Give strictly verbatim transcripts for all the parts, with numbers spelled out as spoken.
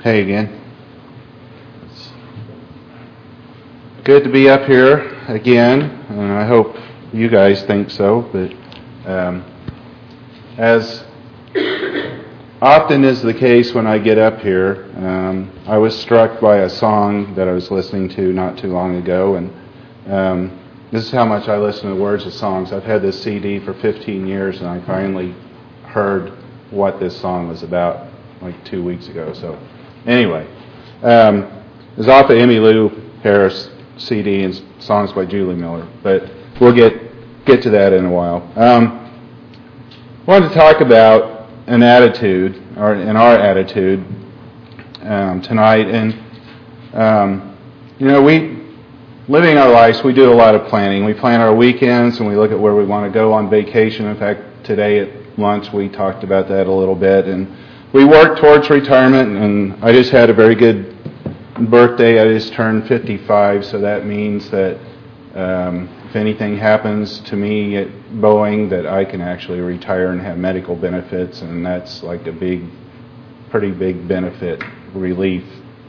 Hey again. It's good to be up here again, and I hope you guys think so. But um, as often is the case when I get up here, um, I was struck by a song that I was listening to not too long ago, and um, this is how much I listen to the words of songs. I've had this C D for fifteen years, and I finally heard what this song was about like two weeks ago. So anyway, um, it was off of Emmylou Harris C D and songs by Julie Miller, but we'll get get to that in a while. Um, I wanted to talk about an attitude, or in our attitude um, tonight, and um, you know, we living our lives, we do a lot of planning. We plan our weekends, and we look at where we want to go on vacation. In fact, today at lunch we talked about that a little bit, and we work towards retirement, and I just had a very good birthday. I just turned fifty-five, so that means that um, if anything happens to me at Boeing, that I can actually retire and have medical benefits, and that's like a big, pretty big benefit relief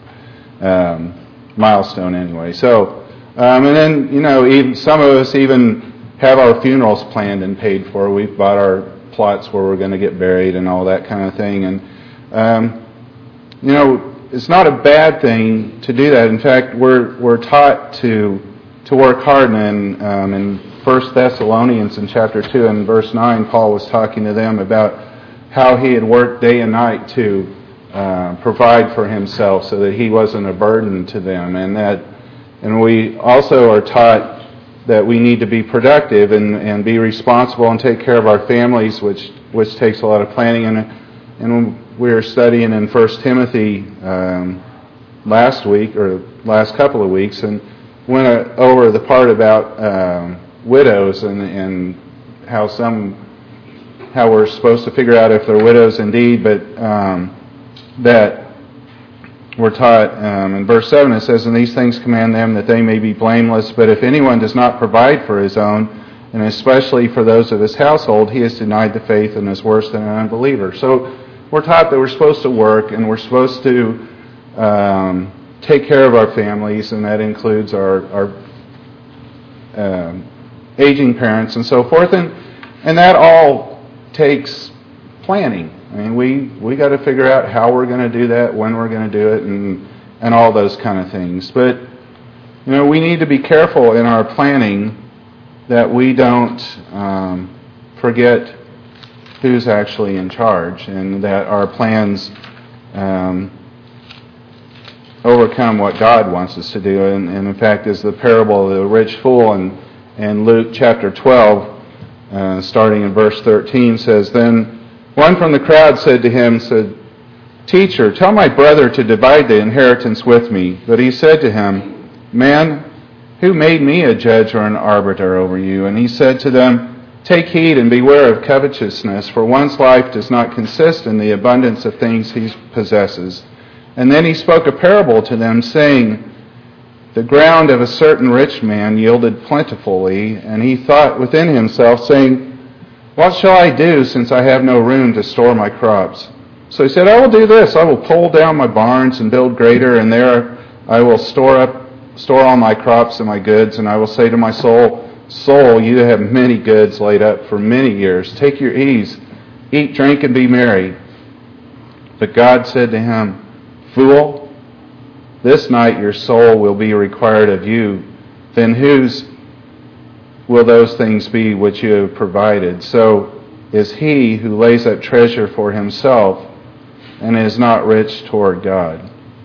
um, milestone anyway. So, um, and then, you know, even some of us even have our funerals planned and paid for. We've bought our plots where we're going to get buried and all that kind of thing, and um, you know, it's not a bad thing to do that. In fact, we're we're taught to to work hard. And um, in First Thessalonians in chapter two and verse nine, Paul was talking to them about how he had worked day and night to uh, provide for himself, so that he wasn't a burden to them, and that, and we also are taught that we need to be productive and, and be responsible and take care of our families, which which takes a lot of planning. And and we were studying in First Timothy um, last week, or last couple of weeks, and went uh, over the part about um, widows and, and how some how we're supposed to figure out if they're widows indeed, but um, that we're taught um, in verse seven, it says, "And these things command them that they may be blameless. But if anyone does not provide for his own, and especially for those of his household, he has denied the faith and is worse than an unbeliever." So we're taught that we're supposed to work, and we're supposed to um, take care of our families, and that includes our, our um, aging parents and so forth. And and that all takes planning. I mean, we we got to figure out how we're going to do that, when we're going to do it, and and all those kind of things. But you know, we need to be careful in our planning that we don't um, forget who's actually in charge, and that our plans um, overcome what God wants us to do. And, and in fact, as the parable of the rich fool in, in Luke chapter twelve, uh, starting in verse thirteen, says, "Then one from the crowd said to him, said, 'Teacher, tell my brother to divide the inheritance with me.' But he said to him, 'Man, who made me a judge or an arbiter over you?' And he said to them, 'Take heed and beware of covetousness, for one's life does not consist in the abundance of things he possesses.' And then he spoke a parable to them, saying, 'The ground of a certain rich man yielded plentifully, and he thought within himself, saying, What shall I do, since I have no room to store my crops?' So he said, I will do this. I will pull down my barns and build greater, and there I will store up store all my crops and my goods, and I will say to my soul, Soul, you have many goods laid up for many years. Take your ease, eat, drink, and be merry.' But God said to him, 'Fool, this night your soul will be required of you. Then whose will those things be which you have provided? So is he who lays up treasure for himself and is not rich toward God.'"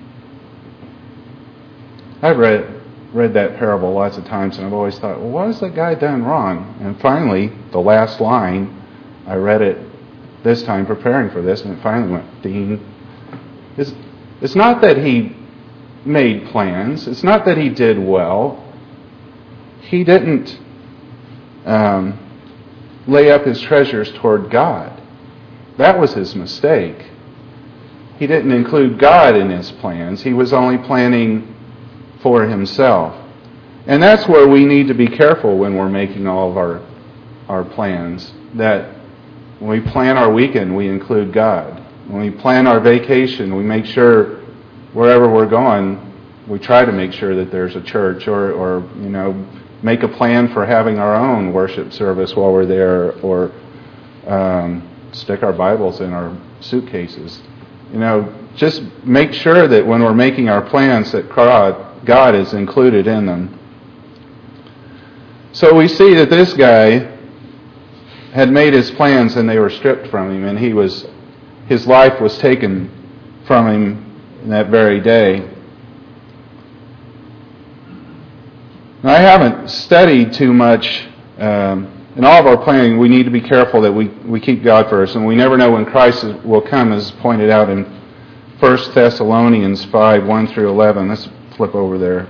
I've read read that parable lots of times, and I've always thought, well, what has that guy done wrong? And finally, the last line, I read it this time preparing for this, and it finally went, ding. It's, it's not that he made plans. It's not that he did well. He didn't um, lay up his treasures toward God. That was his mistake. He didn't include God in his plans. He was only planning for himself. And that's where we need to be careful when we're making all of our our plans, that when we plan our weekend, we include God. When we plan our vacation, we make sure wherever we're going, we try to make sure that there's a church, or, or you know, make a plan for having our own worship service while we're there, or um, stick our Bibles in our suitcases. You know, just make sure that when we're making our plans that God, God is included in them. So we see that this guy had made his plans and they were stripped from him, and he was, his life was taken from him that very day. Now, I haven't studied too much. Um, in all of our planning, we need to be careful that we, we keep God first, and we never know when Christ will come, as pointed out in First Thessalonians five, one through eleven. Let's flip over there.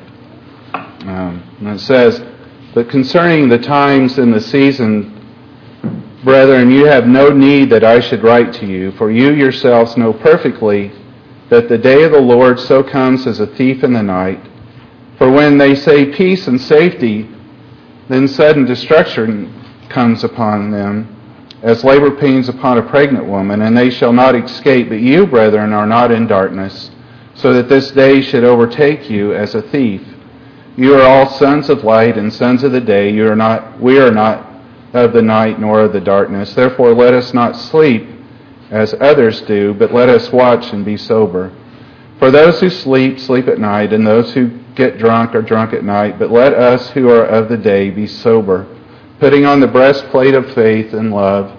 Um, and it says, "But concerning the times and the season, brethren, you have no need that I should write to you, for you yourselves know perfectly that the day of the Lord so comes as a thief in the night. For when they say peace and safety, then sudden destruction comes upon them, as labor pains upon a pregnant woman, and they shall not escape. But you, brethren, are not in darkness, so that this day should overtake you as a thief. You are all sons of light and sons of the day. You are not. We are not of the night nor of the darkness. Therefore let us not sleep as others do, but let us watch and be sober. For those who sleep, sleep at night, and those who get drunk are drunk at night. But let us who are of the day be sober, putting on the breastplate of faith and love,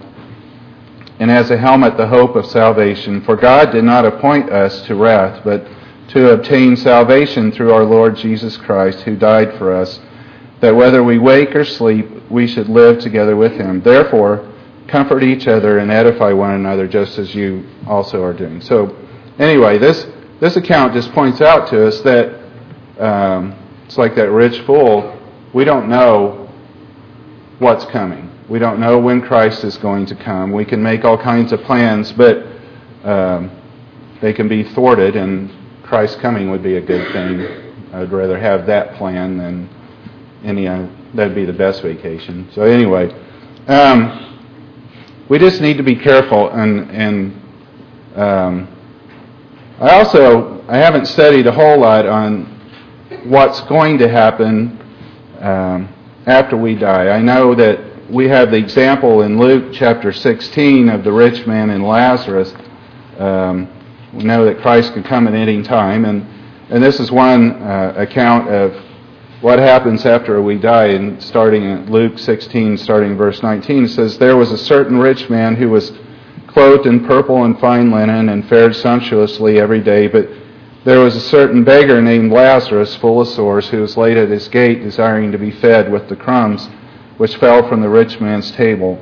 and as a helmet the hope of salvation. For God did not appoint us to wrath, but to obtain salvation through our Lord Jesus Christ, who died for us, that whether we wake or sleep, we should live together with him. Therefore, comfort each other and edify one another, just as you also are doing." So, anyway, this this account just points out to us that um, it's like that rich fool. We don't know what's coming. We don't know when Christ is going to come. We can make all kinds of plans, but um, they can be thwarted, and Christ's coming would be a good thing. I'd rather have that plan than any. Uh, that'd be the best vacation. So anyway, um, we just need to be careful. And and um, I also I haven't studied a whole lot on what's going to happen um, after we die. I know that we have the example in Luke chapter sixteen of the rich man and Lazarus. Um, we know that Christ could come at any time, and and this is one uh, account of what happens after we die. And starting in Luke sixteen, starting verse nineteen, it says, "There was a certain rich man who was clothed in purple and fine linen and fared sumptuously every day. But there was a certain beggar named Lazarus, full of sores, who was laid at his gate, desiring to be fed with the crumbs which fell from the rich man's table.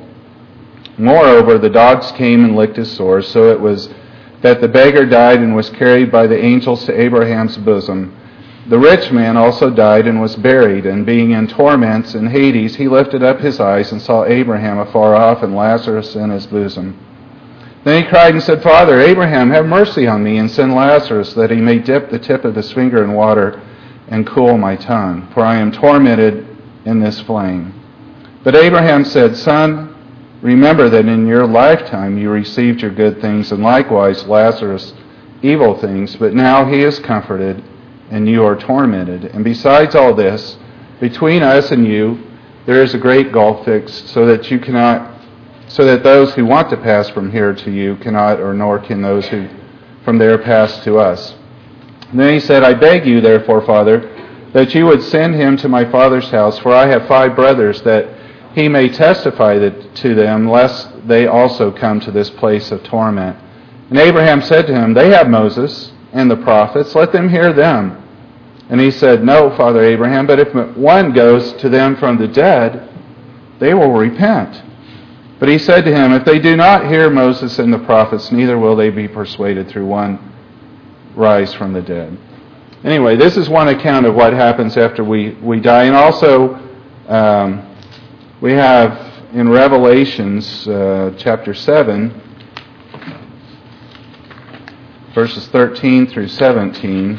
Moreover, the dogs came and licked his sores. So it was that the beggar died and was carried by the angels to Abraham's bosom. The rich man also died and was buried, and being in torments in Hades, he lifted up his eyes and saw Abraham afar off and Lazarus in his bosom. Then he cried and said, Father, Abraham, have mercy on me, and send Lazarus, that he may dip the tip of his finger in water and cool my tongue, for I am tormented in this flame. But Abraham said, Son, remember that in your lifetime you received your good things, and likewise Lazarus evil things, but now he is comforted, and you are tormented. And besides all this, between us and you there is a great gulf fixed, so that you cannot, so that those who want to pass from here to you cannot, or nor can those who from there pass to us. And then he said, I beg you, therefore, Father, that you would send him to my father's house, for I have five brothers, that he may testify that, to them, lest they also come to this place of torment. And Abraham said to him, They have Moses and the prophets, let them hear them. And he said, No, Father Abraham, but if one goes to them from the dead, they will repent. But he said to him, If they do not hear Moses and the prophets, neither will they be persuaded through one rise from the dead. Anyway, this is one account of what happens after we, we die. And also, um, we have in Revelations uh, chapter seven, verses thirteen through seventeen.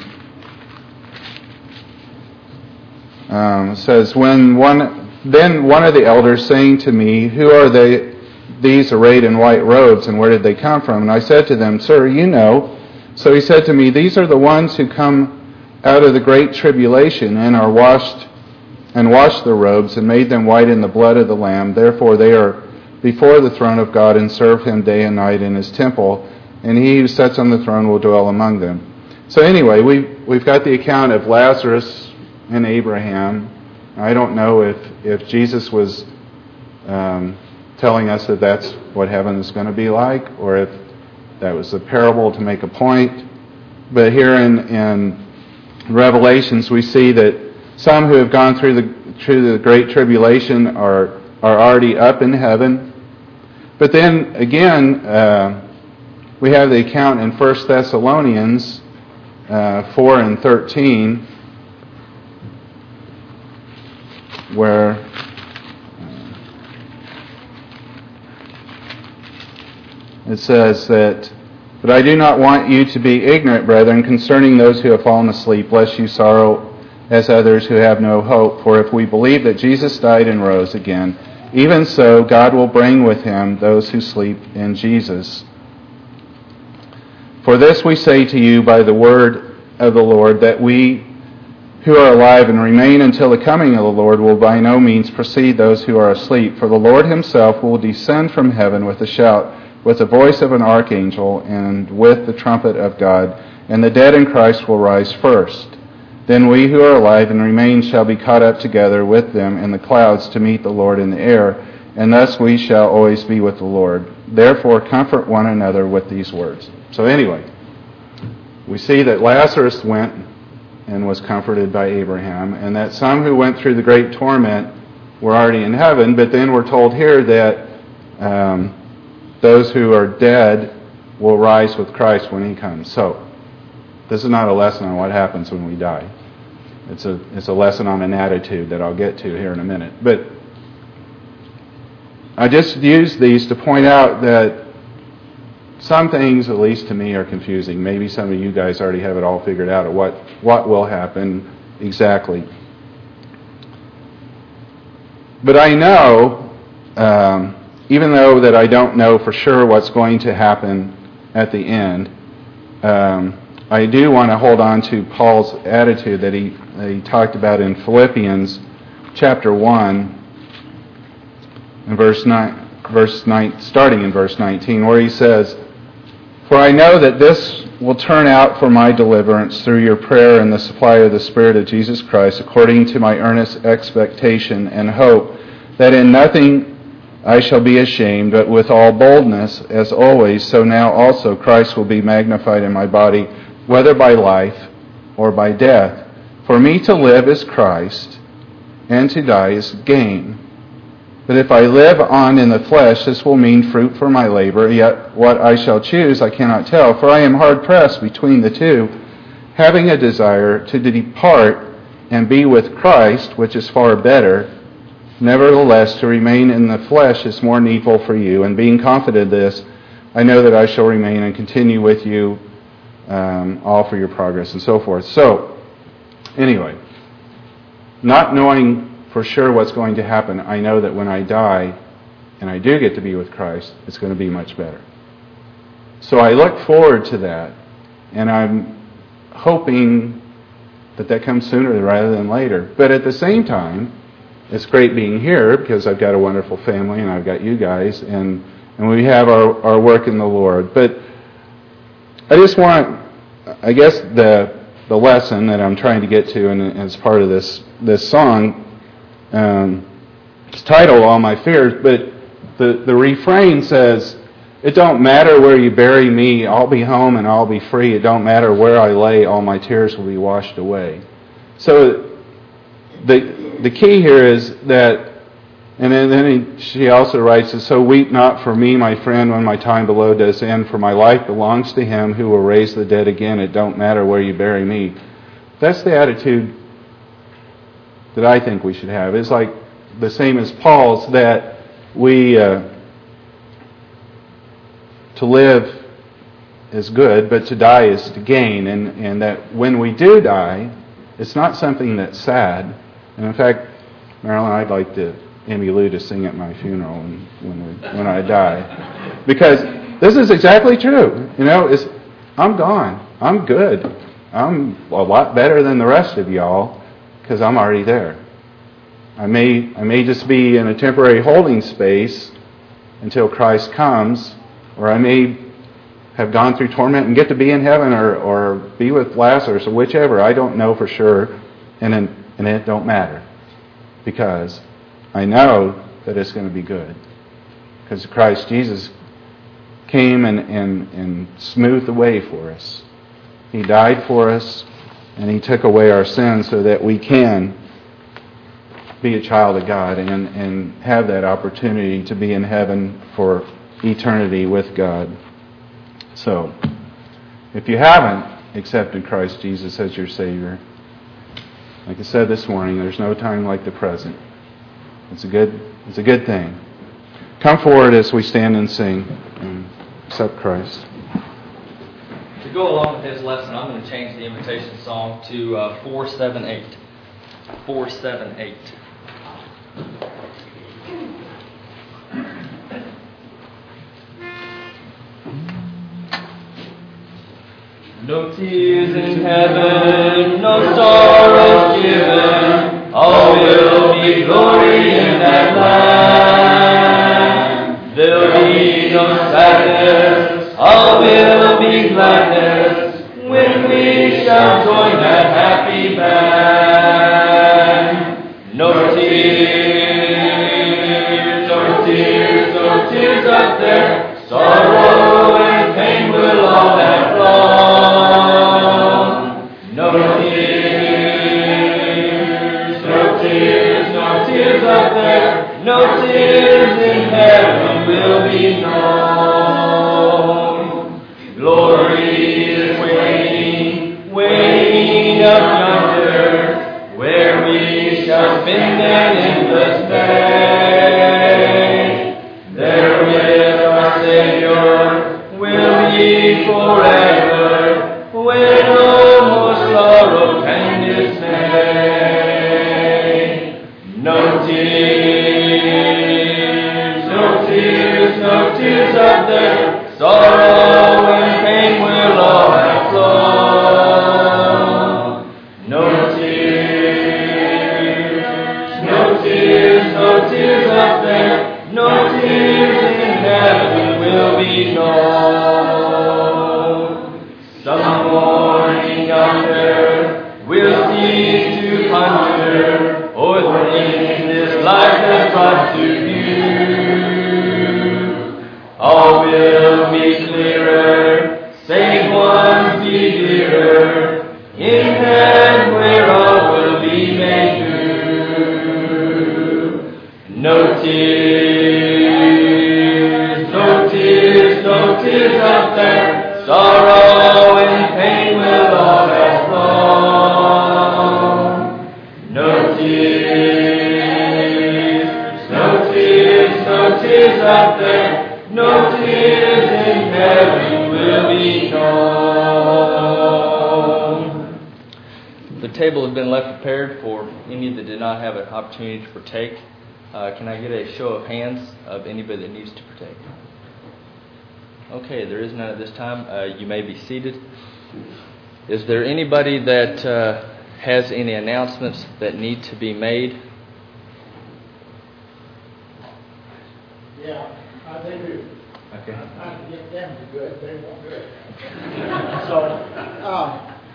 Um, it says, When one then one of the elders saying to me, Who are they, these arrayed in white robes, and where did they come from? And I said to them, Sir, you know. So he said to me, these are the ones who come out of the great tribulation and are washed and washed their robes and made them white in the blood of the Lamb. Therefore they are before the throne of God and serve him day and night in his temple, and he who sits on the throne will dwell among them. So anyway, we've, we've got the account of Lazarus and Abraham. I don't know if, if Jesus was um, telling us that that's what heaven is going to be like, or if that was a parable to make a point. But here in, in Revelations, we see that some who have gone through the through the great tribulation are are already up in heaven. But then again, uh, we have the account in First Thessalonians uh, four and thirteen, where uh, it says that, "But I do not want you to be ignorant, brethren, concerning those who have fallen asleep, lest you sorrow as others who have no hope. For if we believe that Jesus died and rose again, even so God will bring with him those who sleep in Jesus. For this we say to you by the word of the Lord, that we who are alive and remain until the coming of the Lord will by no means precede those who are asleep. For the Lord himself will descend from heaven with a shout, with the voice of an archangel, and with the trumpet of God, and the dead in Christ will rise first. Then we who are alive and remain shall be caught up together with them in the clouds to meet the Lord in the air, and thus we shall always be with the Lord. Therefore comfort one another with these words." So anyway, we see that Lazarus went and was comforted by Abraham, and that some who went through the great torment were already in heaven, but then we're told here that um, those who are dead will rise with Christ when he comes. So, this is not a lesson on what happens when we die. It's a it's a lesson on an attitude that I'll get to here in a minute. But I just use these to point out that some things, at least to me, are confusing. Maybe some of you guys already have it all figured out of what, what will happen exactly. But I know, um, even though that I don't know for sure what's going to happen at the end, um, I do want to hold on to Paul's attitude that he, that he talked about in Philippians chapter one, in verse nine, verse nine, starting in verse nineteen, where he says, "For I know that this will turn out for my deliverance through your prayer and the supply of the Spirit of Jesus Christ, according to my earnest expectation and hope, that in nothing I shall be ashamed, but with all boldness, as always, so now also Christ will be magnified in my body, whether by life or by death. For me to live is Christ, and to die is gain. But if I live on in the flesh, this will mean fruit for my labor, yet what I shall choose I cannot tell, for I am hard-pressed between the two, having a desire to depart and be with Christ, which is far better. Nevertheless, to remain in the flesh is more needful for you, and being confident of this, I know that I shall remain and continue with you um, all for your progress," and so forth. So, anyway, not knowing for sure what's going to happen, I know that when I die and I do get to be with Christ, it's going to be much better. So I look forward to that, and I'm hoping that that comes sooner rather than later. But at the same time, it's great being here because I've got a wonderful family and I've got you guys, and, and we have our, our work in the Lord. But I just want, I guess the the lesson that I'm trying to get to, and as part of this this song, um, it's titled "All My Fears," but the, the refrain says, "It don't matter where you bury me, I'll be home and I'll be free. It don't matter where I lay, all my tears will be washed away." So the the key here is that, and then, then he, she also writes, "So weep not for me, my friend, when my time below does end, for my life belongs to him who will raise the dead again. It don't matter where you bury me." That's the attitude that I think we should have. It's like the same as Paul's, that we, uh, to live is good, but to die is to gain, and, and that when we do die, it's not something that's sad. And in fact, Marilyn, I'd like to Amy Lou to sing at my funeral when when, we, when I die, because this is exactly true. You know, it's I'm gone. I'm good. I'm a lot better than the rest of y'all because I'm already there. I may I may just be in a temporary holding space until Christ comes, or I may have gone through torment and get to be in heaven or, or be with Lazarus or whichever. I don't know for sure, and, in, and it don't matter because I know that it's going to be good because Christ Jesus came and, and, and smoothed the way for us. He died for us, and He took away our sins so that we can be a child of God and, and have that opportunity to be in heaven for eternity with God. So, if you haven't accepted Christ Jesus as your Savior, like I said this morning, there's no time like the present. It's a good, it's a good thing. Come forward as we stand and sing and accept Christ. To go along with his lesson, I'm going to change the invitation song to uh, four seven eight. four seven eight. No tears in heaven, no sorrows given, all will be glory in that land. There'll be no sadness, all will be gladness, when we shall join that happy band. No tears, no tears, no tears up there, sorrow and pain will all have flown. No tears, no tears, no tears up there, no tears in heaven will be known. Glory is waiting, waiting up yonder, where we shall spend an endless day. There with our Savior will be forever, where no more sorrow can dismay. No tears, no tears, no tears up there, sorrow and pain will all have flown. No tears, no tears, no tears up there, no tears in heaven will be known. Some morning yonder we'll cease to ponder o'er things this life has brought to view. All will be clearer, save ones be dearer, in heaven where all will be made new. No tears, no tears, no tears up there, sorrow and pain will all have flown. No tears, no tears, no tears up there, no tears in heaven will be known. The table has been left prepared for any that did not have an opportunity to partake. Uh, can I get a show of hands of anybody that needs to partake? Okay, there is none at this time. Uh, you may be seated. Is there anybody that uh, has any announcements that need to be made? Yeah, uh, they do. Okay. I'm trying to get them to do it. They won't do it. So, uh,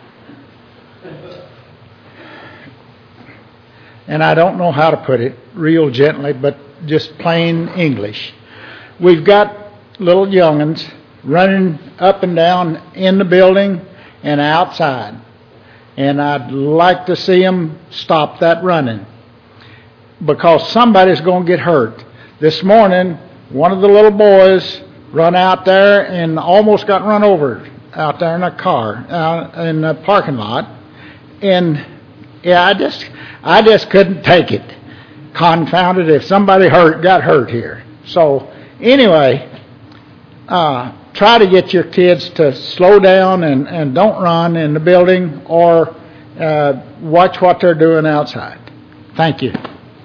and I don't know how to put it real gently, but just plain English. We've got little young'uns running up and down in the building and outside. And I'd like to see them stop that running because somebody's going to get hurt. This morning, one of the little boys run out there and almost got run over out there in a car uh, in the parking lot. And yeah, I just I just couldn't take it. Confounded if somebody hurt got hurt here. So anyway, uh, try to get your kids to slow down and, and don't run in the building or uh, watch what they're doing outside. Thank you. Is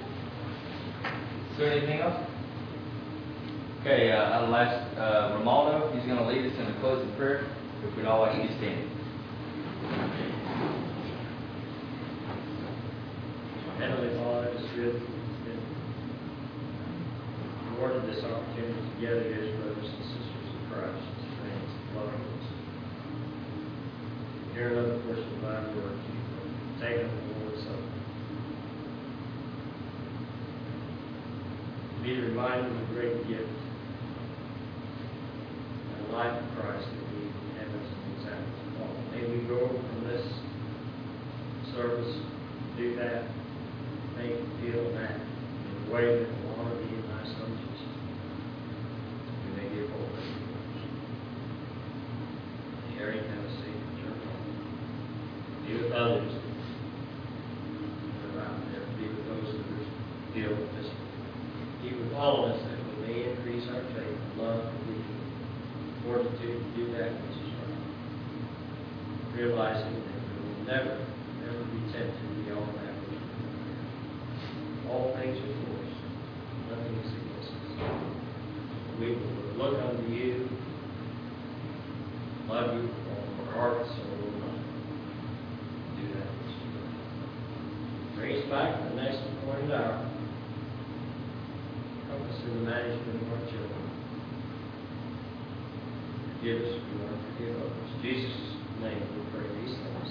there anything else? Okay, uh, I'll ask uh, Romaldo. He's going to lead us in the closing prayer. If we'd all like to be standing. Heavenly Father, it's good that you awarded this opportunity together as brothers and sisters of Christ, as friends, loving ones. Hear another portion of thy word, take it the Lord's Supper. Be reminded of the great gift and the life of Christ that we have as an example to follow. May we go from this service, do that, make, feel, and act in a way that will honor thee and thy Son Jesus. We may give hope. Harry, have a seat at your home. Be with others that are out there. Be with those that are ill at this point. Be with all of us that we may increase our faith, love, belief, fortitude to do that which is right. Realizing that we will never, never be tempted beyond that which we can bear. All things are for us. Nothing is against us. We will look unto you, love you with all our heart, soul, and mind. Do that which is right. Bring us back to the next appointed hour. Help us in the management of our children. Forgive us if we want to forgive others. In Jesus' name we pray these things.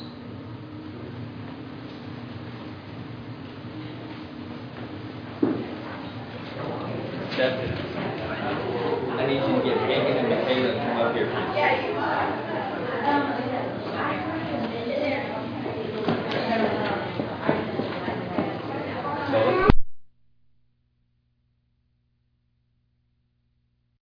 Steph, I need you to get Hagen and Michaela to come up here.